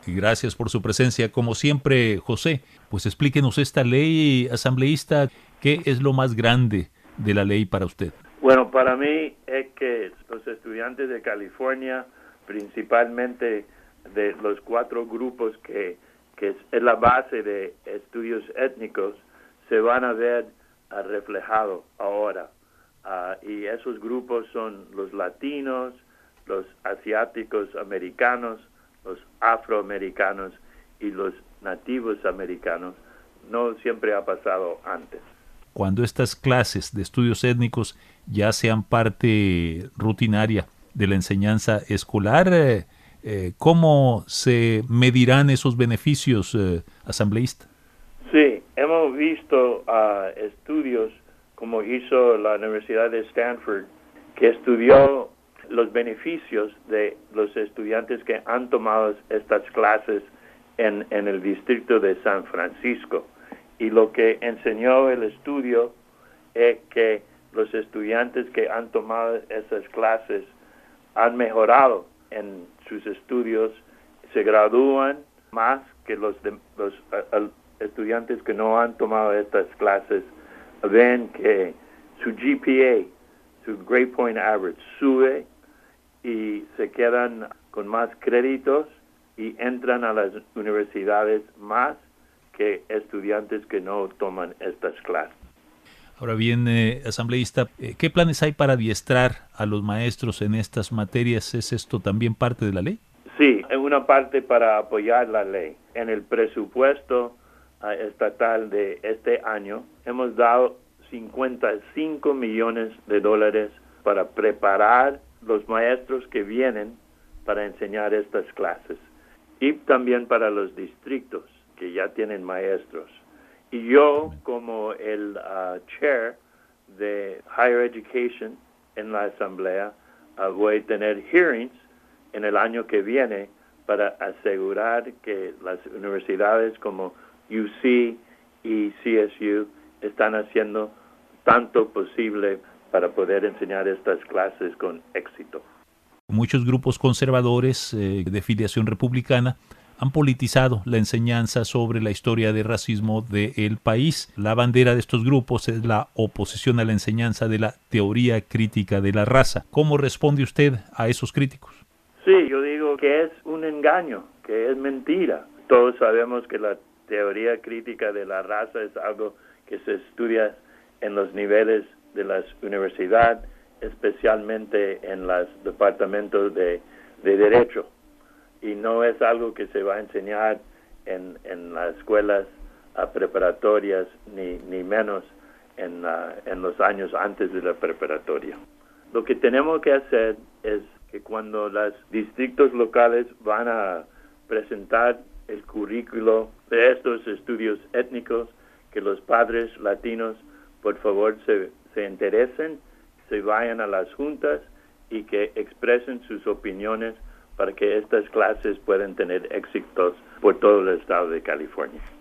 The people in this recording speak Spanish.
Y gracias por su presencia. Como siempre, José, pues explíquenos esta ley asambleísta. ¿Qué es lo más grande de la ley para usted? Bueno, para mí es que los estudiantes de California, principalmente de los 4 grupos que es la base de estudios étnicos, se van a ver reflejados ahora. Y esos grupos son los latinos, los asiáticos americanos, los afroamericanos y los nativos americanos. No siempre ha pasado antes. Cuando estas clases de estudios étnicos ya sean parte rutinaria de la enseñanza escolar, ¿cómo se medirán esos beneficios, asambleísta? Sí, hemos visto estudios como hizo la Universidad de Stanford, que estudió los beneficios de los estudiantes que han tomado estas clases en el distrito de San Francisco. Y lo que enseñó el estudio es que los estudiantes que han tomado esas clases han mejorado en sus estudios, se gradúan más que los estudiantes que no han tomado estas clases. Ven que su GPA, su Grade Point Average, sube y se quedan con más créditos y entran a las universidades más que estudiantes que no toman estas clases. Ahora bien, asambleísta, ¿qué planes hay para adiestrar a los maestros en estas materias? ¿Es esto también parte de la ley? Sí, es una parte para apoyar la ley. En el presupuesto estatal de este año hemos dado $55 millones para preparar los maestros que vienen para enseñar estas clases y también para los distritos que ya tienen maestros. Y yo, como el chair de Higher Education en la Asamblea, voy a tener hearings en el año que viene para asegurar que las universidades como UC y CSU están haciendo tanto posible para poder enseñar estas clases con éxito. Muchos grupos conservadores de filiación republicana han politizado la enseñanza sobre la historia de racismo del país. La bandera de estos grupos es la oposición a la enseñanza de la teoría crítica de la raza. ¿Cómo responde usted a esos críticos? Sí, yo digo que es un engaño, que es mentira. Todos sabemos que la teoría crítica de la raza es algo que se estudia en los niveles de las universidades, especialmente en los departamentos de Derecho. Y no es algo que se va a enseñar en las escuelas preparatorias, ni menos en los años antes de la preparatoria. Lo que tenemos que hacer es que cuando los distritos locales van a presentar el currículo de estos estudios étnicos, que los padres latinos, por favor, se interesen, se vayan a las juntas y que expresen sus opiniones para que estas clases puedan tener éxitos por todo el estado de California.